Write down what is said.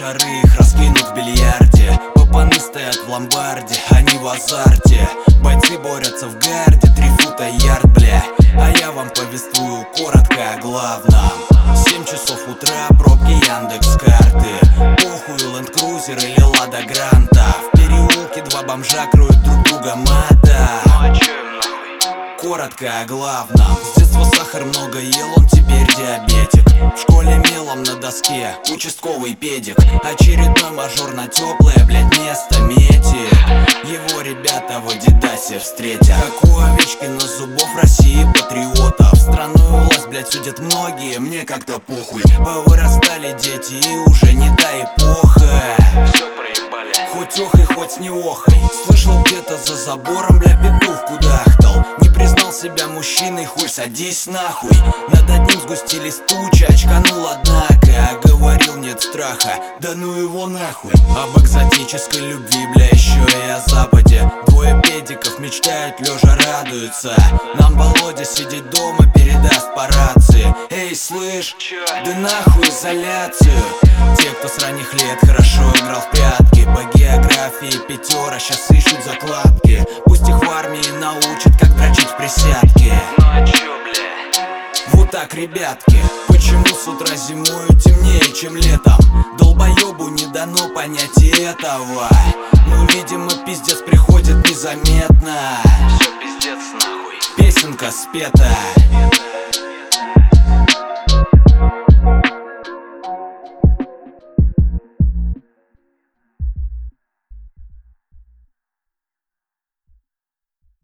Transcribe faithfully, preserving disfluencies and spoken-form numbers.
шары, их раскинут в бильярде. Папаны стоят в ломбарде, они в азарте. Бойцы борются в гарде, три фута ярд, бля. А я вам повествую коротко о главном. Семь часов утра, пробки Яндекс.Карты. Похуй, Ленд Крузер или Лада Гранта. В переулке два бомжа кроют друг друга мата. Коротко о главном. С детства сахар много ел, он теперь диабетик. В школе мелом на доске участковый педик. Очередной мажор на теплое, блядь, место метит. Его ребята в Адидасе встретят. Как у Овечкина зубов России патриотов. Страной власть, блядь, судят многие, мне как-то похуй. Повырастали дети и уже не та эпоха. Все проебали. Хоть охай, хоть не охай. Слышал где-то за забором, бля, петух кудахтал. Не признал себя мужчиной, хуй, садись нахуй. Над одним сгустились тучи, очканул однако. А говорил, нет страха, да ну его нахуй. Об экзотической любви, бля, еще и о западе. Двое педиков мечтают, лежа радуются. Нам Володя сидит дома, передаст по рации. Эй, слышь, да нахуй изоляцию. Те, кто с ранних лет хорошо играл в прятки, по географии пятера щас ищут закладки. Пусть их в армии научат, как дрочить в присядке. Ну а чё, бля? Вот так, ребятки. Почему с утра зимою темнее, чем летом? Долбоёбу не дано понять и этого. Ну, видимо, пиздец приходит незаметно. Всё, пиздец нахуй. Песенка спета.